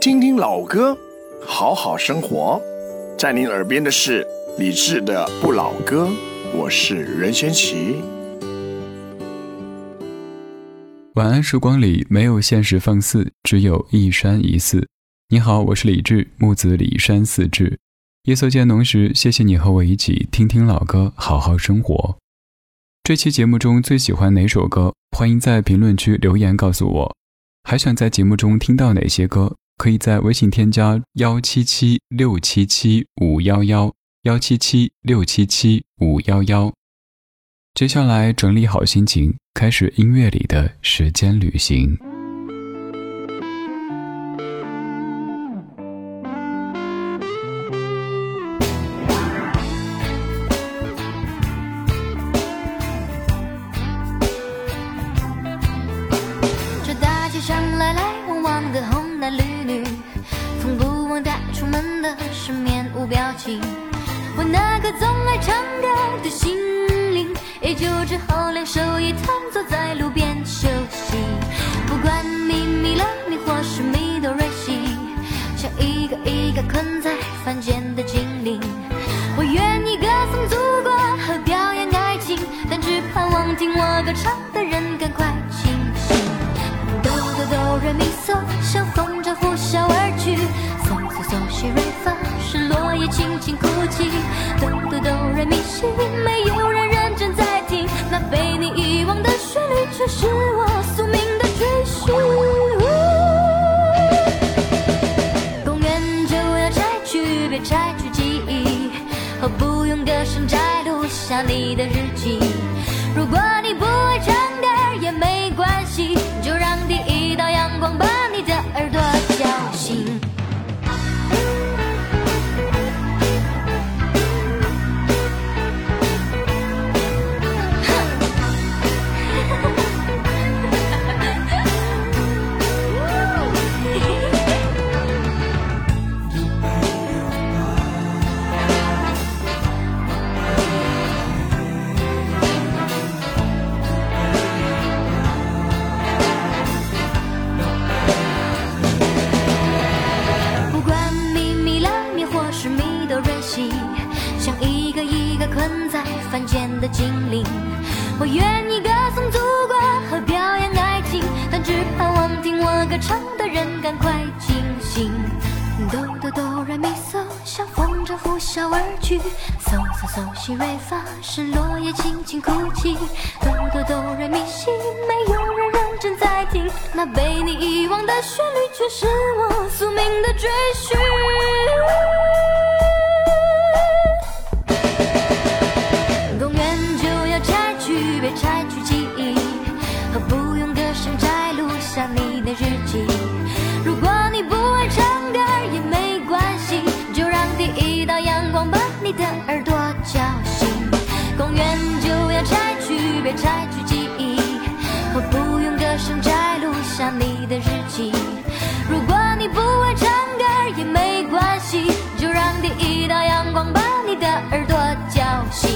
听听老歌，好好生活。在您耳边的是李志的不老歌，我是任贤齐。 晚安时光里没有现实放肆，只有一山一寺。你好，我是李志，木子李山寺志。夜色渐浓时，谢谢你和我一起听听老歌，好好生活。这期节目中最喜欢哪首歌？欢迎在评论区留言告诉我。还想在节目中听到哪些歌？可以在微信添加177677511，177677511。接下来整理好心情，开始音乐里的时间旅行。 这大街上来来往往的红男绿女，从不忘带出门的是面无表情。我那个总爱唱歌的心灵，也就只好两手一摊坐在路边休息。不管你迷了迷或是迷都瑞西，像一个一个困在凡间的精灵。我愿意歌颂祖国和表演爱情，但只盼望听我歌唱的人赶快清醒。哆哆哆瑞咪嗦，像风筝呼啸而去，嗦嗦嗦西瑞发，是落叶轻轻哭泣。哆哆哆瑞咪西，没有人认真在听，那被你遗忘的旋律却是我宿命的追寻。公园就要拆去，别拆去记忆，和不用歌声摘录下你的日记。如果你不会唱歌也没关系，就让第一道阳光把你的耳朵叫醒。困在凡间的精灵，我愿意歌颂祖国和表演爱情，但只盼望听我歌唱的人赶快清醒。哆哆哆来咪嗦，像风筝呼啸而去，嗦嗦嗦西瑞发，是落叶轻轻哭泣。哆哆哆来咪西，没有人认真在听，那被你遗忘的旋律却是我宿命的追寻。别拆去记忆，和不用歌声摘录下你的日记。如果你不会唱歌也没关系，就让第一道阳光把你的耳朵叫醒。公园就要拆去，别拆去记忆，和不用歌声摘录下你的日记。如果你不会唱歌也没关系，就让第一道阳光把你的耳朵叫醒。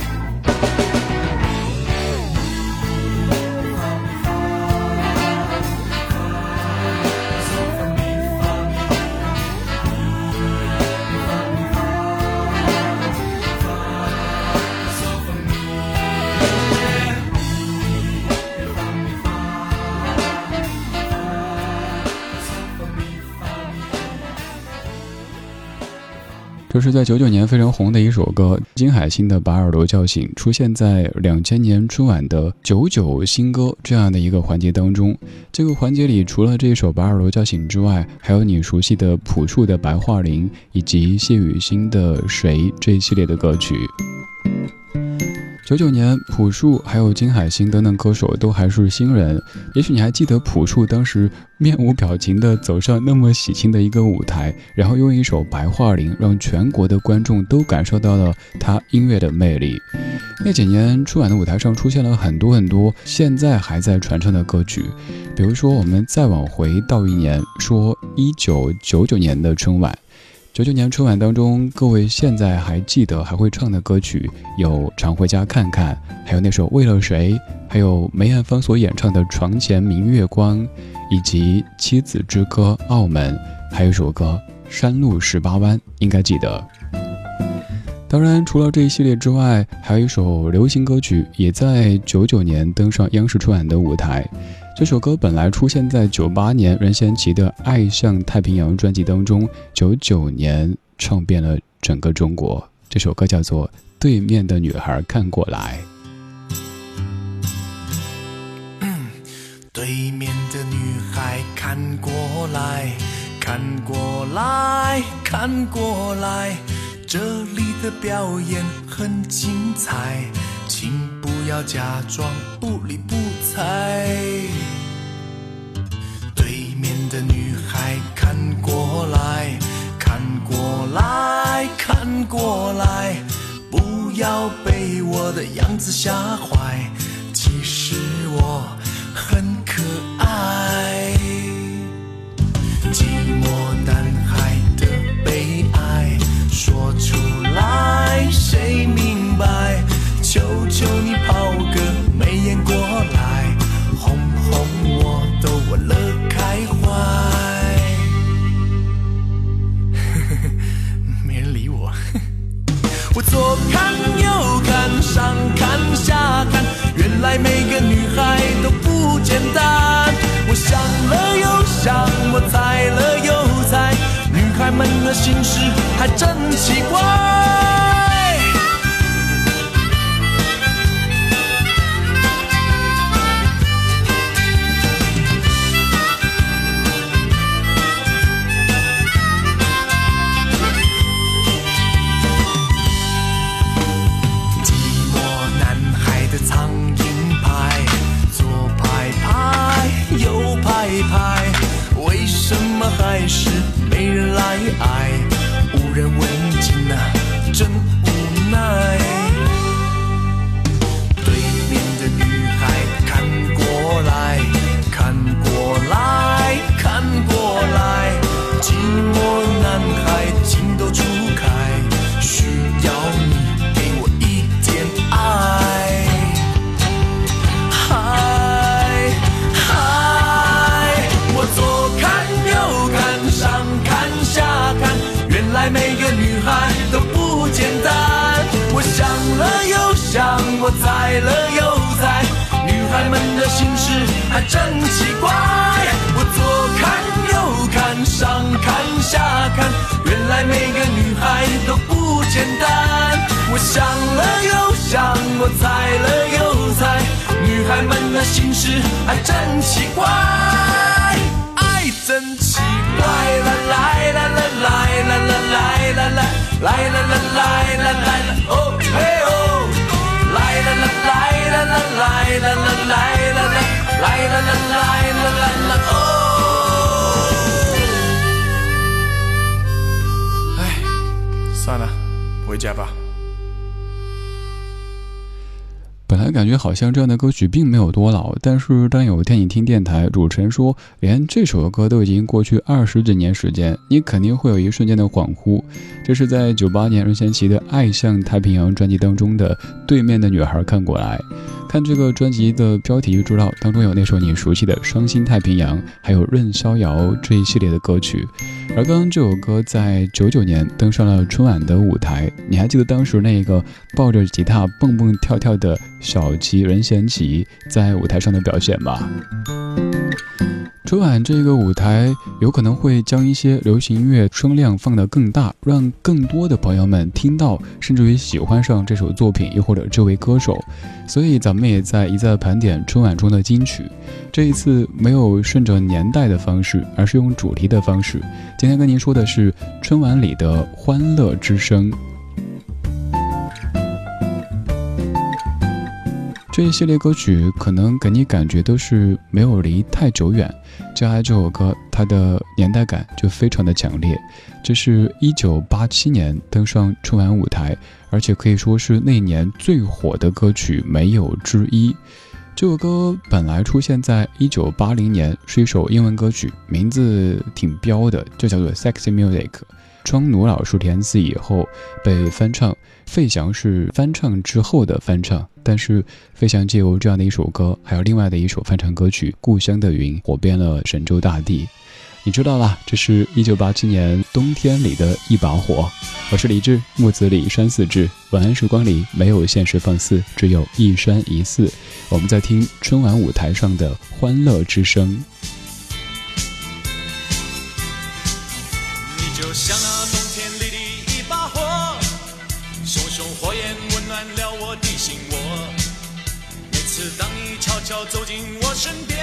这是在99年非常红的一首歌，金海心的《把耳朵叫醒》出现在2000年春晚的99新歌这样的一个环节当中。这个环节里除了这首《把耳朵叫醒》之外，还有你熟悉的朴树的《白桦林》以及谢雨欣的《谁》这一系列的歌曲。99年，朴树还有金海心等等歌手都还是新人。也许你还记得朴树当时面无表情地走上那么喜庆的一个舞台，然后用一首《白桦林》让全国的观众都感受到了他音乐的魅力。那几年春晚的舞台上出现了很多现在还在传唱的歌曲，比如说我们再往回到一年，说1999年的春晚。99年春晚当中，各位现在还记得还会唱的歌曲有《常回家看看》，还有那首《为了谁》，还有梅艳芳所演唱的《床前明月光》，以及《妻子之歌》《澳门》， 还有一首歌《山路18弯》，应该记得。当然，除了这一系列之外，还有一首流行歌曲也在99年登上央视春晚的舞台。这首歌本来出现在98年任贤齐的《爱向太平洋》专辑当中，99年唱遍了整个中国。这首歌叫做《对面的女孩看过来》。 对面的女孩看过来，看过来，看过来，这里的表演很精彩，请不要假装不理不睬。对面的女孩看过来，看过来，看过来，不要被我的样子吓坏，其实我很可爱。寂寞男孩的悲哀说出来谁明白，求求你抛个媚眼过来，哄哄我都玩乐开怀。没人理我。我左看右看上看下看，原来每个女孩都不简单。我想了又想，我猜了又猜，女孩们的心事还真奇怪。为什么还是没人来爱？无人问津啊，真无奈。对面的女孩看过来，看过来，看过来，寂寞男孩情窦初开，需要你给我一点爱。每个女孩都不简单，我想了又想，我猜了又猜，女孩们的心事还真奇怪。我左看右看上看下看，原来每个女孩都不简单。我想了又想，我猜了又猜，女孩们的心事还真奇怪。爱真奇怪，啦啦啦啦啦啦啦啦啦啦啦啦啦啦啦啦，哦嘿哦，啦啦啦啦啦啦啦啦啦啦啦啦啦啦啦哦。哎，算了，回家吧。 本来感觉好像这样的歌曲并没有多老，但是当有一天你听电台主持人说连这首歌都已经过去20几年时间，你肯定会有一瞬间的恍惚。这是在98年任贤齐的《爱向太平洋》专辑当中的《对面的女孩看过来》。看这个专辑的标题就知道，当中有那首你熟悉的《伤心太平洋》，还有任逍遥这一系列的歌曲。而刚刚这首歌在99年登上了春晚的舞台，你还记得当时那个抱着吉他蹦蹦跳跳的小齐任贤齐在舞台上的表现吗？春晚这个舞台有可能会将一些流行音乐声量放得更大，让更多的朋友们听到，甚至于喜欢上这首作品，又或者这位歌手。所以咱们也一再盘点春晚中的金曲，这一次没有顺着年代的方式，而是用主题的方式。今天跟您说的是春晚里的欢乐之声。这一系列歌曲可能给你感觉都是没有离太久远，接下来这首歌它的年代感就非常的强烈。这是1987年登上春晚舞台，而且可以说是那年最火的歌曲没有之一。这首歌本来出现在1980年，是一首英文歌曲，名字挺标的，就叫做 Sexy Music。庄奴老师填词以后被翻唱，费翔是翻唱之后的翻唱，但是费翔借由这样的一首歌，还有另外的一首翻唱歌曲《故乡的云》，火遍了神州大地。 你知道啦，这是1987年冬天里的一把火。我是李志，木子李山寺志。晚安时光里没有现实放肆，只有一山一寺。我们在听春晚舞台上的欢乐之声。 你就像那冬天里的一把火，熊熊火焰温暖了我的心窝。每次当你悄悄走进我身边，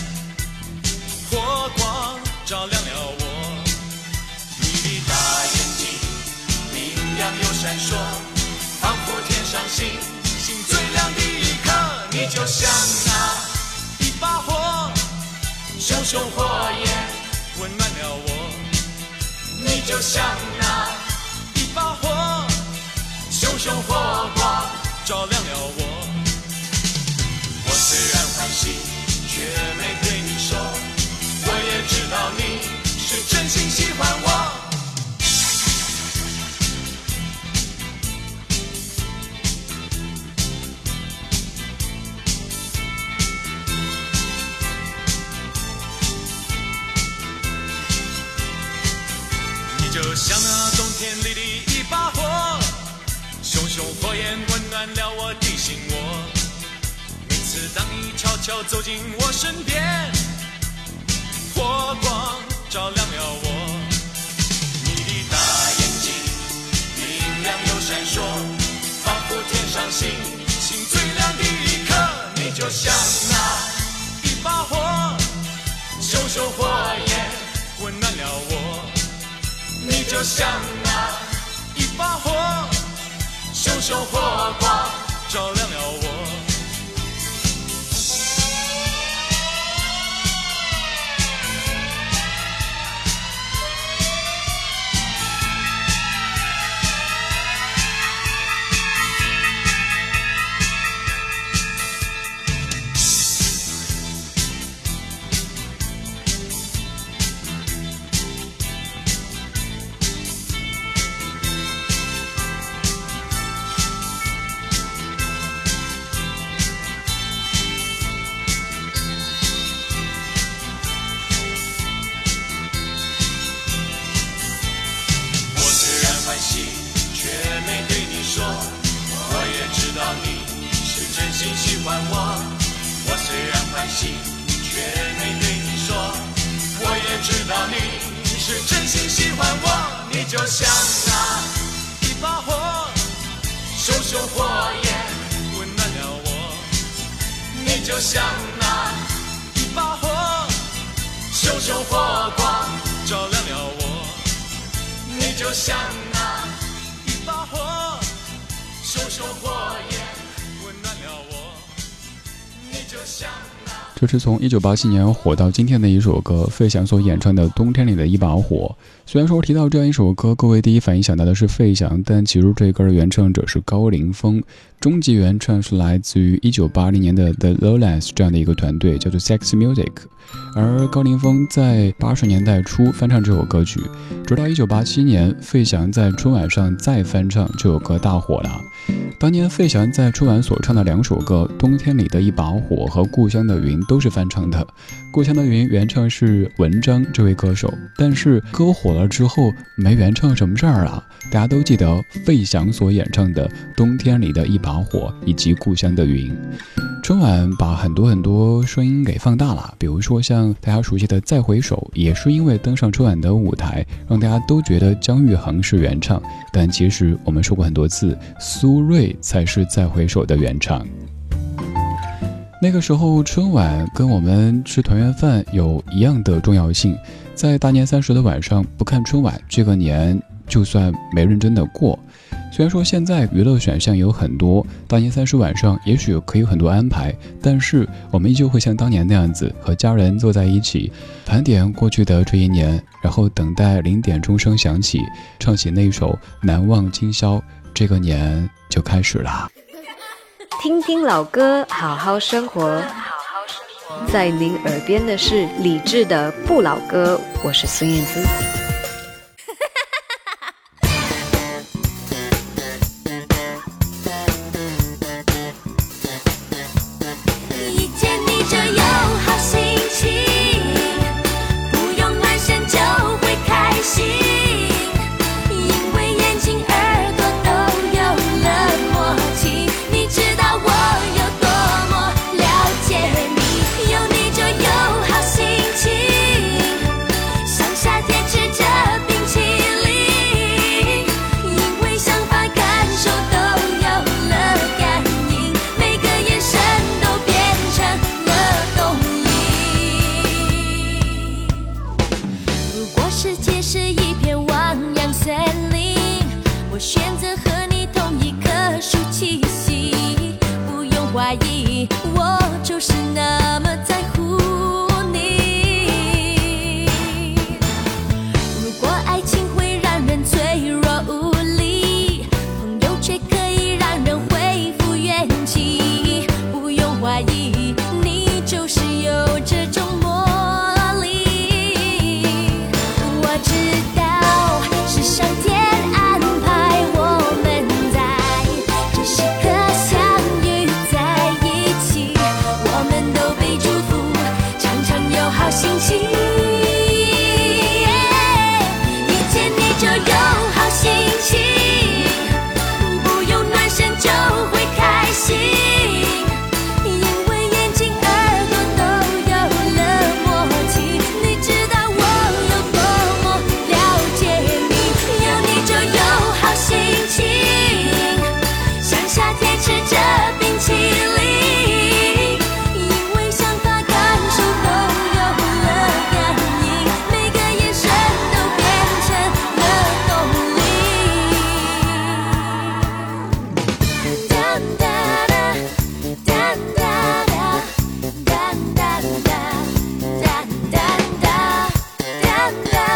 火光照亮了我。你的大眼睛明亮又闪烁，仿佛天上星星最亮的一颗。你就像那一把火，熊熊火焰温暖了我。你就像那一把火，熊熊火光照亮了我。我虽然欢喜，却没对你说，我也知道你是真心喜欢我。你就像那冬天里的一把火，熊熊火焰温暖了我的心窝。每次当你悄悄走进我身边，火光照亮了我。你的大眼睛明亮又闪烁，仿佛天上星星最亮的一颗。你就像那一把火，熊熊火焰温暖了我。你就像那一把火，熊熊火光照亮了我。就像那一把火，熊熊火焰温暖了我。你就像那一把火，熊熊火光照亮了我。你就像那一把火，熊熊火焰温暖了我。你就像那。 这是从1987年火到今天的一首歌，费翔所演唱的《冬天里的一把火》。虽然说提到这样一首歌，各位第一反应想到的是费翔，但其实这歌的原唱者是高凌风，终极原唱是来自于1980年的 The Lowlands 这样的一个团队，叫做 Sexy Music。而高凌风在80年代初翻唱这首歌曲，直到1987年，费翔在春晚上再翻唱这首歌大火了。当年费翔在春晚所唱的两首歌《冬天里的一把火》和《故乡的云》都是翻唱的。《故乡的云》原唱是文章这位歌手，但是歌火了之后没原唱什么事儿啊？大家都记得费翔所演唱的《冬天里的一把火》以及《故乡的云》。春晚把很多声音给放大了，比如说像大家熟悉的《再回首》，也是因为登上春晚的舞台，让大家都觉得姜育恒是原唱，但其实我们说过很多次，苏芮才是《再回首》的原唱。那个时候春晚跟我们吃团圆饭有一样的重要性，在大年30的晚上不看春晚，这个年就算没认真的过。虽然说现在娱乐选项有很多，大年30晚上也许可以有很多安排，但是我们依旧会像当年那样子，和家人坐在一起，盘点过去的这一年，然后等待0点钟声响起，唱起那首《难忘今宵》，这个年就开始了。 听听老歌，好好生活。在您耳边的是李志的不老歌，我是孙燕姿。 一见你就有好心情，不用满身如果世界是一片汪洋森林，我选择和你同一棵树栖息，不用怀疑，我就是那么在乎你。如果爱情会让人脆弱无力，朋友却可以让人恢复元气，不用怀疑，你就是有这种魔力。我知道是上天安排我们在这时刻相遇在一起，我们都被祝福，常常有好心情。遇见你就有好心情，不用暖身就会开心，因为眼睛耳朵都有了默契。你知道我有多么了解你，有你就有好心情，像夏天吃着冰淇淋，因为想法感受都有了感应，每个眼神都变成了动力。哒哒哒哒哒哒哒哒哒哒哒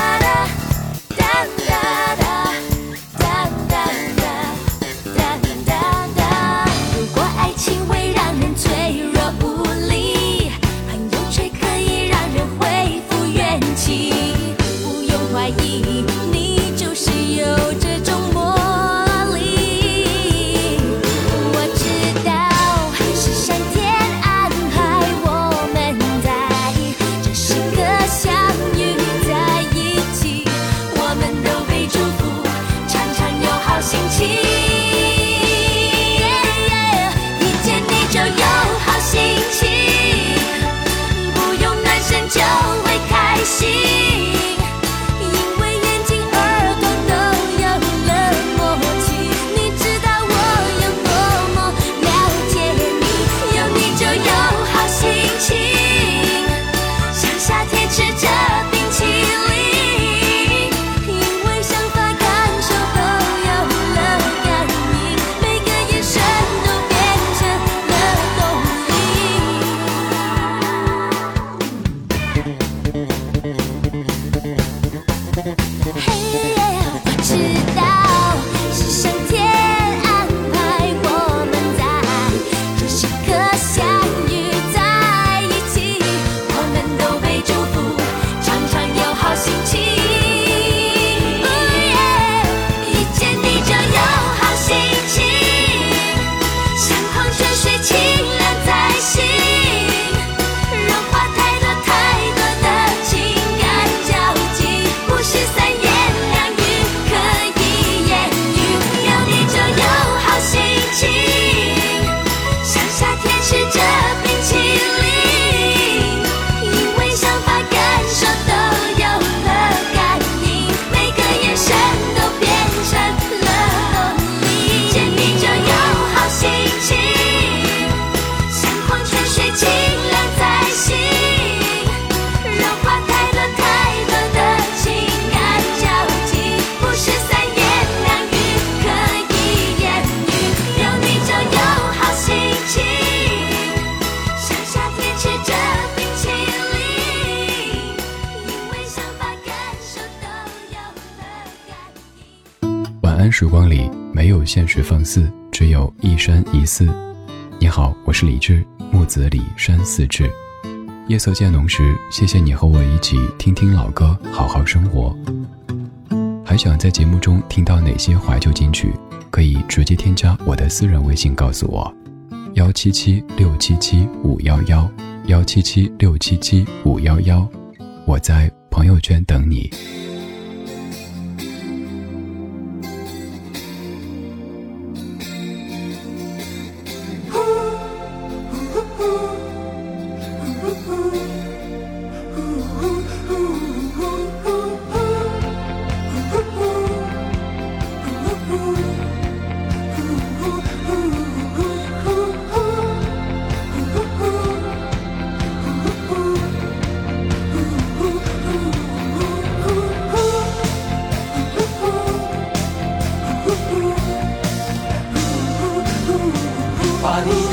哒。如果爱情会让人脆弱无力，朋友却可以让人恢复元气，不用怀疑，你就是有这种魔力。我知道是上天安排我们在这时刻相遇在一起，我们都被祝福，常常有好心情。遇见你就有好心情，不用暖身就会开心，因为眼睛耳朵都有了默契。你知道我有多么了解你，有你就有好心情，像夏天吃着冰淇淋，因为想法感受都有了感应，每个眼神都变成了动力。我知道是上天安排我们在这时刻相遇在一起，我们都被祝福，常常有好心情。遇见你就有好心情，像矿泉水清凉在心，融化太多的情感交集，不是三言两语可以言喻，有你就有好心情，像夏天吃着冰淇淋，因为想法感受都有了感应，每个眼神都变成了动力。遇见你就有好心情，像矿泉水清凉在心，融化太多的情感交集，不是三言两语可以言喻，有你就有好心情，像夏天吃着冰淇淋，因为想法感受都有了感应。 晚安时光里没有现实放肆，只有一山一寺。你好，我是李志，木子李山寺志。夜色渐浓时，谢谢你和我一起听听老歌，好好生活。还想在节目中听到哪些怀旧金曲，可以直接添加我的私人微信告诉我，177677511，177677511，我在朋友圈等你。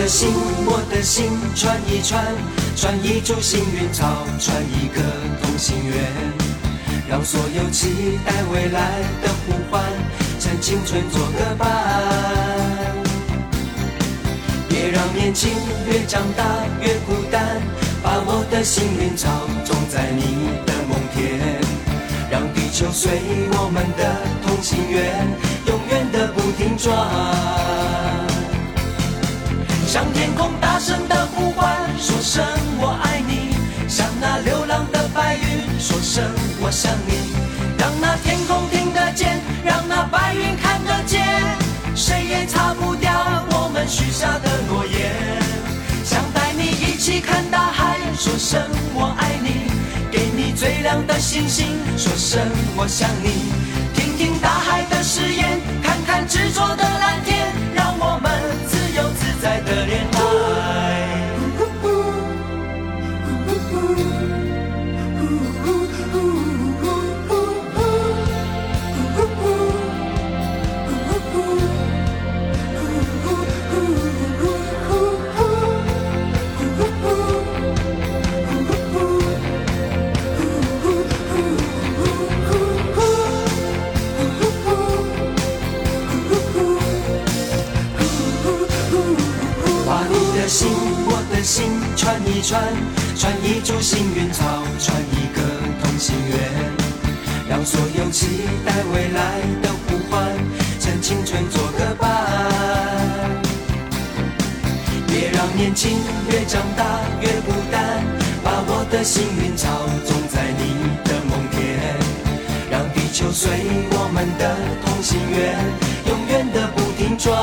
的心，我的心，传一传，传一株幸运草，传一个同心圆，让所有期待未来的呼唤，趁青春做个伴。别让年轻越长大越孤单，把我的幸运草种在你的梦田，让地球随我们的同心圆，永远的不停转。向天空大声的呼唤，说声我爱你，向那流浪的白云说声我想你，让那天空听得见，让那白云看得见，谁也擦不掉我们许下的诺言。想带你一起看大海，说声我爱你，给你最亮的星星，说声我想你，听听大海的誓言，看看执着的蓝天，让我们自由自在的恋爱。心，我的心，传一传，传一株幸运草，传一个同心圆，让所有期待未来的呼唤，趁青春做个伴。别让年轻越长大越孤单，把我的幸运草种在你的梦田，让地球随我们的同心圆，永远的不停转。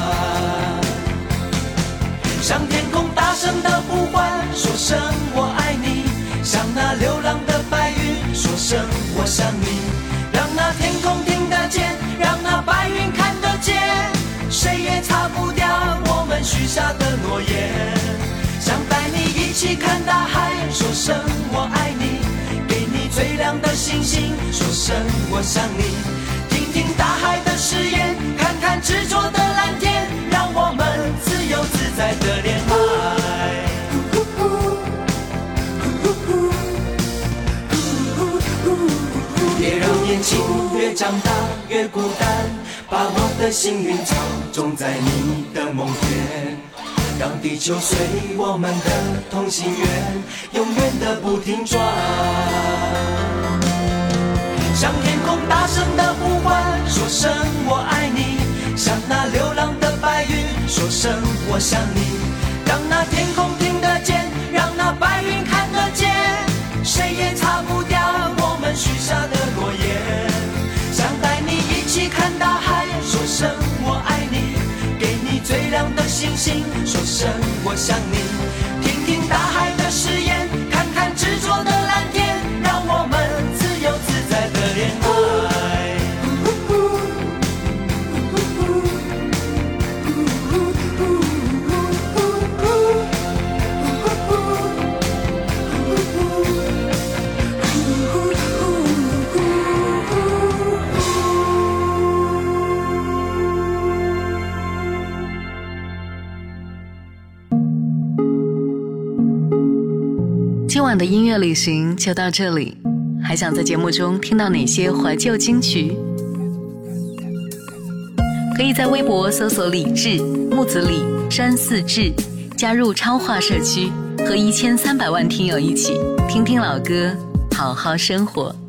向天空大声的呼唤，说声我爱你，向那流浪的白云说声我想你，让那天空听得见，让那白云看得见，谁也擦不掉我们许下的诺言。想带你一起看大海，说声我爱你，给你最亮的星星，说声我想你，听听大海的誓言，看看执着的蓝天，让我们自由自在的恋爱。别让年轻越长大越孤单，把我的幸运草种在你的梦田，让地球随我们的同心圆，永远的不停转。向天空大声的呼唤，说声我爱你，向那流浪的白云说声我想你，让那天空听得见，让那白云看得见，谁也擦不掉我们许下的诺言。想带你一起看大海，说声我爱你，给你最亮的星星，说声我想你，听听大海的誓言，看看执着的蓝天，让我们自由自在的恋爱。 今晚的音乐旅行就到这里，还想在节目中听到哪些怀旧金曲？可以在微博搜索李志、木子李、山寺志，加入超话社区，和1300万听友一起听听老歌，好好生活。